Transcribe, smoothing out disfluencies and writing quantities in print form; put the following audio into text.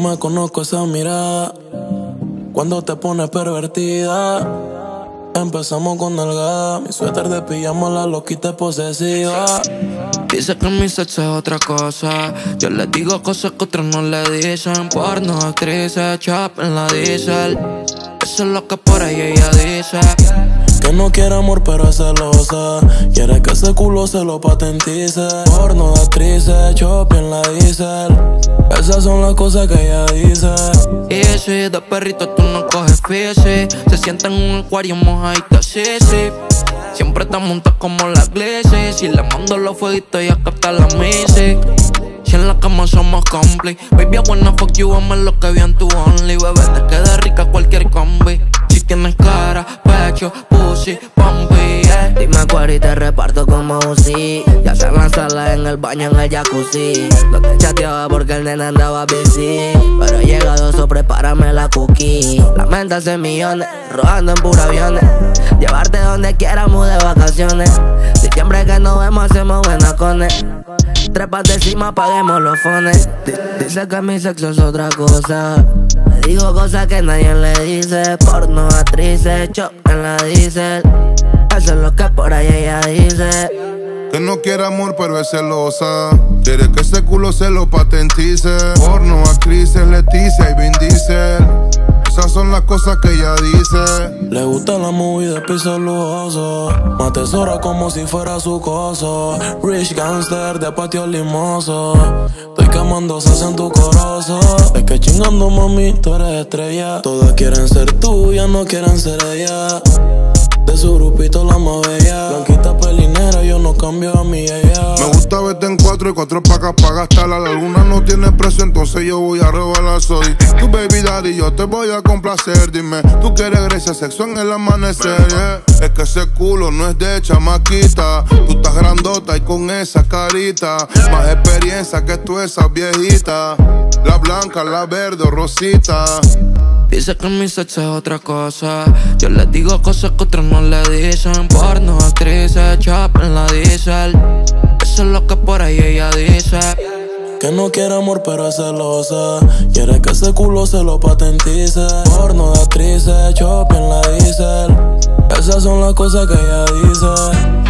me conozco esa mirada. Cuando te pones pervertida, empezamos con nalgada. Mi suéter de pijama, la loquita posesiva. Dice que mi sexo es otra cosa. Yo le digo cosas que otros no le dicen. Porno, actrices, chop en la diesel. Eso es lo que por ahí ella dice. Que no quiere amor pero es celosa. Quiere que ese culo se lo patentice. Porno de actrices, chop en la diesel. Esas son las cosas que ella dice. Y si de perrito tú no coges fisi. Se sienta en un acuario mojadito, sí, sí. Siempre te montas como la Glissy. Si le mando los fueguitos ya capta la misi. Si en la cama somos compli. Baby, I wanna fuck you, amo lo que vi en tu only. Bebé, te queda rica cualquier combi. Si tienes cara, pecho, pussy, pompi, yeah. Dime cuál y te reparto como Uzi. Ya sea en la sala, en el baño, en el jacuzzi. No te chateaba porque el nene andaba busy. Pero he llegado, so prepárame la cookie. La mente hace millones, rodando en pura aviones. Llevarte donde quieramos de vacaciones. Si siempre que nos vemos hacemos buenas cones. Trépate encima, apaguemos los fones. Dice que mi sexo es otra cosa. Le digo cosas que nadie le dice. Porno, actrices, chop en la diesel. Eso es lo que por ahí ella dice. Que no quiere amor pero es celosa. Quiere que ese culo se lo patentice. Porno, actrices, Leticia y Vin Diesel. Esas son las cosas que ella dice. Le gusta la movie de piso lujoso. Me atesora como si fuera su coso. Rich gangster de patio limoso. Estoy quemando salsa en tu corozo. Es que chingando mami, tú eres estrella. Todas quieren ser tuyas, no quieren ser ella. De su grupito la más bella. Blanquita pelinera, yo no cambio a mi ella. Me gusta verte en cuatro y cuatro pacas pa' gastarla. La luna no tiene precio, entonces yo voy a robarla. Soy tu baby daddy, yo te voy a complacer. Dime, tú quieres Grecia, sexo en el amanecer, yeah. Es que ese culo no es de chamaquita. Tú estás grandota y con esa carita. Más experiencia que tú esas viejitas. La blanca, la verde o rosita. Dice que mi sexo es otra cosa. Yo le digo cosas que otros no le dicen. Porno, actrices, chop en la diesel. Eso es lo que por ahí ella dice. Que no quiere amor pero es celosa. Quiere que ese culo se lo patentice. Porno de actrices, chop en la diesel. Esas son las cosas que ella dice.